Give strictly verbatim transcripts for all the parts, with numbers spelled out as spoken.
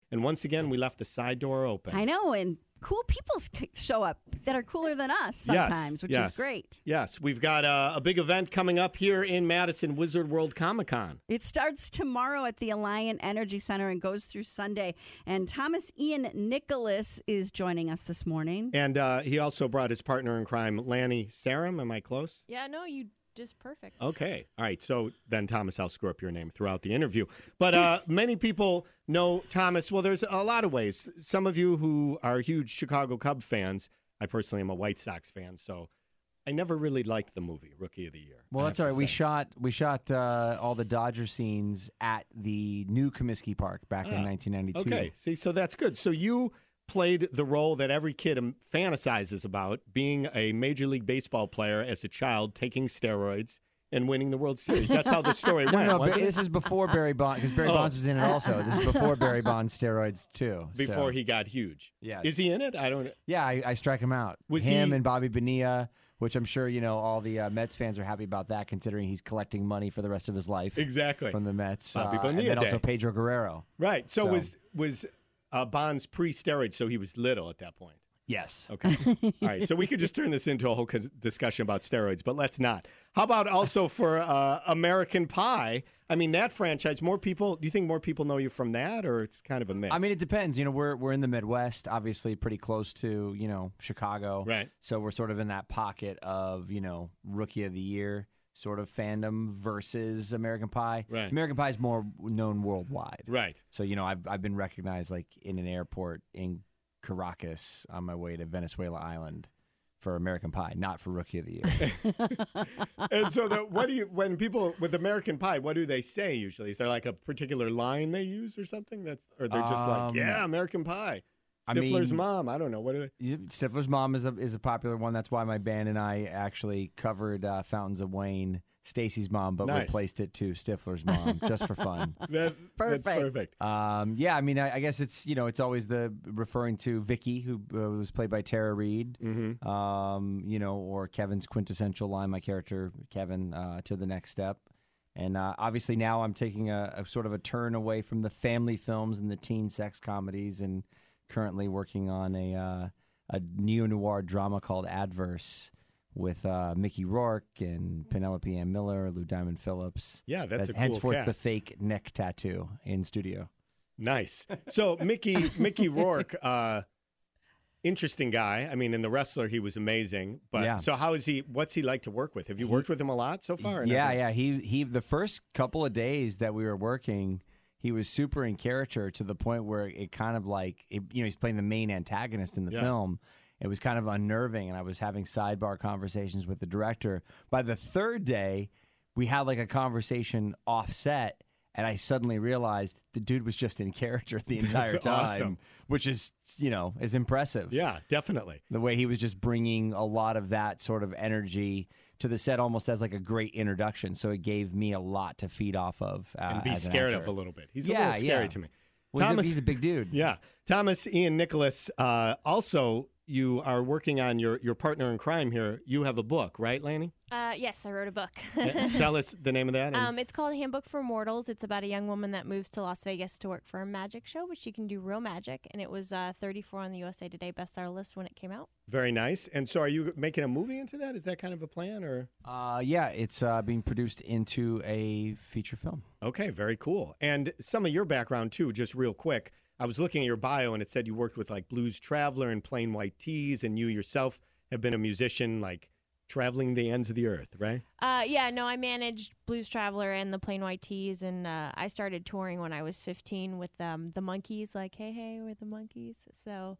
And once again, we left the side door open. I know, and cool people show up that are cooler than us sometimes, yes, which yes. is great. Yes, we've got uh, a big event coming up here in Madison, Wizard World Comic Con. It starts tomorrow at the Alliant Energy Center and goes through Sunday. And Thomas Ian Nicholas is joining us this morning. And uh, he also brought his partner in crime, Lanny Sarum. Am I close? Yeah, no, you just perfect. Okay. All right. So then, Thomas, I'll screw up your name throughout the interview. But uh, many people know Thomas. Well, there's a lot of ways. Some of you who are huge Chicago Cub fans, I personally am a White Sox fan, so I never really liked the movie Rookie of the Year. Well, that's all right. We shot we shot uh, all the Dodger scenes at the new Comiskey Park back Ah, in nineteen ninety-two. Okay. See, so that's good. So you played the role that every kid um, fantasizes about, being a Major League Baseball player as a child, taking steroids and winning the World Series. That's how the story No, went, no, wasn't but it? this is before Barry Bonds, because Barry Oh. Bonds was in it also. This is before Barry Bonds steroids too. so- Before he got huge. Yes. Is he in it? I don't. Yeah, I, I strike him out. Was him he- and Bobby Bonilla, which I'm sure you know all the uh, Mets fans are happy about that, considering he's collecting money for the rest of his life. Exactly. From the Mets, Bobby uh, Bonilla and then also Day. Pedro Guerrero. Right. So, So- was was uh, Bonds pre-steroids, so he was little at that point. Yes. Okay. All right. So we could just turn this into a whole co- discussion about steroids, but let's not. How about also for uh, American Pie? I mean, that franchise, more people, do you think more people know you from that, or it's kind of a mix? I mean, it depends. You know, we're we're in the Midwest, obviously pretty close to, you know, Chicago. Right. So we're sort of in that pocket of, you know, Rookie of the Year sort of fandom versus American Pie. Right. American Pie is more known worldwide. Right. So, you know, I've I've been recognized like in an airport in Caracas on my way to Venezuela Island for American Pie, not for Rookie of the Year. And so, the, what do you, when people, with American Pie, what do they say usually? Is there like a particular line they use or something? That's, or they're just like, Um, yeah, American Pie. I Stifler's mean- mom. I don't know. What do they? Yeah, Stifler's Mom is a is a popular one. That's why my band and I actually covered uh, Fountains of Wayne, Stacy's mom, but Nice. replaced it to Stifler's Mom just for fun. That, That's Perfect. perfect. Um, yeah, I mean, I, I guess it's you know it's always the referring to Vicky, who uh, was played by Tara Reid, Mm-hmm. um, you know, or Kevin's quintessential line, my character Kevin, uh, to the next step. And uh, obviously now I'm taking a, a sort of a turn away from the family films and the teen sex comedies, and currently working on a uh, a neo noir drama called Adverse with uh, Mickey Rourke and Penelope Ann Miller, Lou Diamond Phillips. Yeah, that's a cool henceforth the cast. fake neck tattoo in studio. Nice. So Mickey Mickey Rourke, uh, interesting guy. I mean, in The Wrestler, he was amazing. But Yeah. so how is he? What's he like to work with? Have you worked with him a lot so far? or Yeah, never? yeah. He he. The first couple of days that we were working, he was super in character to the point where it kind of like it, you know he's playing the main antagonist in the Yeah. film. It was kind of unnerving, and I was having sidebar conversations with the director. By the third day, we had like a conversation offset, and I suddenly realized the dude was just in character the entire That's time, awesome. which is you know is impressive. Yeah, definitely. The way he was just bringing a lot of that sort of energy to the set almost as like a great introduction. So it gave me a lot to feed off of. Uh, And be as an scared actor. of a little bit. He's a Yeah, little scary yeah. to me. Well, he's, a, Thomas- he's a big dude. Yeah. Thomas Ian Nicholas, uh, also, you are working on your, your partner in crime here. You have a book, right, Lanny? Uh, yes, I wrote a book. Tell us the name of that. and- Um, it's called Handbook for Mortals. It's about a young woman that moves to Las Vegas to work for a magic show, but she can do real magic. And it was uh, thirty-four on the U S A Today bestseller list when it came out. Very nice. And so are you making a movie into that? Is that kind of a plan or? Uh, yeah, it's uh, being produced into a feature film. Okay, very cool. And some of your background too, just real quick. I was looking at your bio and it said you worked with like Blues Traveler and Plain White Tees, and you yourself have been a musician like traveling the ends of the earth, right? Uh, yeah, no, I managed Blues Traveler and the Plain White Tees, and uh, I started touring when I was fifteen with um, the Monkees, like, hey, hey, we're the Monkees. So,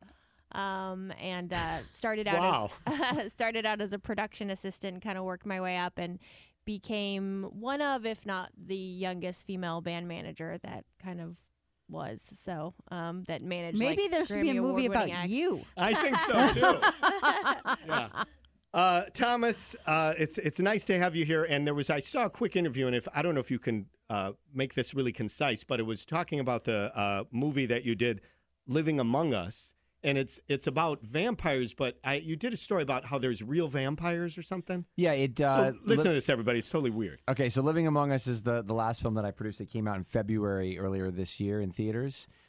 um, and uh, started out Wow. as, started out as a production assistant, kind of worked my way up, and became one of, if not the youngest female band manager that kind of was. So, um, that managed. Maybe like, there should be a Grammy movie about Award-winning acts. you. I think so too. Yeah. Uh, Thomas, uh, it's it's nice to have you here. And there was I saw a quick interview, and if I don't know if you can uh, make this really concise, but it was talking about the uh, movie that you did, Living Among Us, and it's it's about vampires. But I, you did a story about how there's real vampires or something. Yeah, it. So Uh, listen li- to this, everybody. It's totally weird. Okay, so Living Among Us is the, the last film that I produced. It came out in February earlier this year in theaters.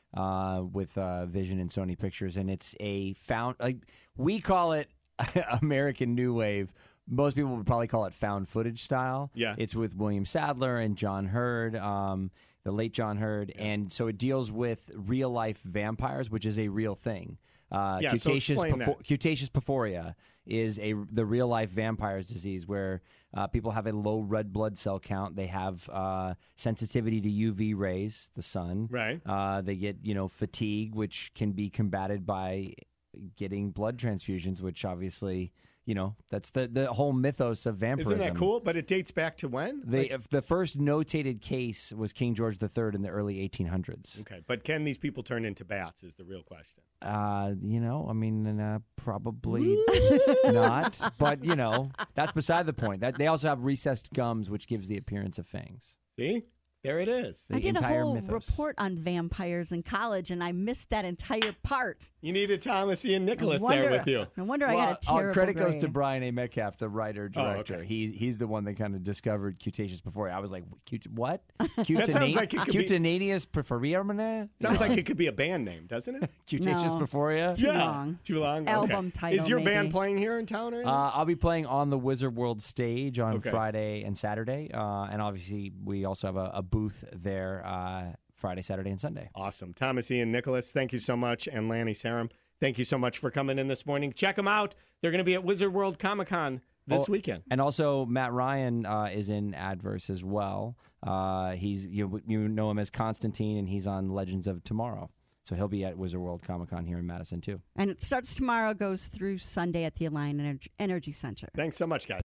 uh, with uh, Vision and Sony Pictures, and it's a found like we call it American New Wave. Most people would probably call it found footage style. Yeah. It's with William Sadler and John Hurd, um, the late John Hurd. Yeah. And so it deals with real-life vampires, which is a real thing. Uh, yeah, cutaceous, so explain that. cutaceous porphyria is a the real-life vampire's disease where uh, people have a low red blood cell count. They have uh, sensitivity to U V rays, the sun. Right. Uh, they get, you know, fatigue, which can be combated by getting blood transfusions, which obviously... You know, that's the, the whole mythos of vampirism. Isn't that cool? But it dates back to when? They, Like- if the first notated case was King George the Third in the early eighteen hundreds. Okay, but can these people turn into bats is the real question. Uh, you know, I mean, uh, probably not. But, you know, that's beside the point. That They also have recessed gums, which gives the appearance of fangs. See? There it is. The I did a entire whole mythos. report on vampires in college, and I missed that entire part. You needed Thomas Ian Nicholas No wonder, there with you. No wonder I Well, got a all terrible credit goes to grade. Brian A. Metcalf, the writer director. Oh, okay. He's he's the one that kind of discovered cutaceous porphyria. I was like, Cut- what? sounds like it could be- Cutaneous porphyria? Sounds like it could be a band name, doesn't it? Cutaceous No. porphyria? Too long. Too long? Okay. Album title, Is your band maybe. playing here in town or anything? Uh, I'll be playing on the Wizard World stage on Okay. Friday and Saturday, uh, and obviously we also have a, a booth there uh, Friday, Saturday, and Sunday. Awesome. Thomas Ian Nicholas, thank you so much. And Lanny Sarum, thank you so much for coming in this morning. Check them out. They're going to be at Wizard World Comic Con this Oh, weekend. And also Matt Ryan uh, is in Adverse as well. Uh, he's you you know him as Constantine, and he's on Legends of Tomorrow. So he'll be at Wizard World Comic Con here in Madison too. And it starts tomorrow, goes through Sunday at the Alliant Energy, Energy Center. Thanks so much, guys.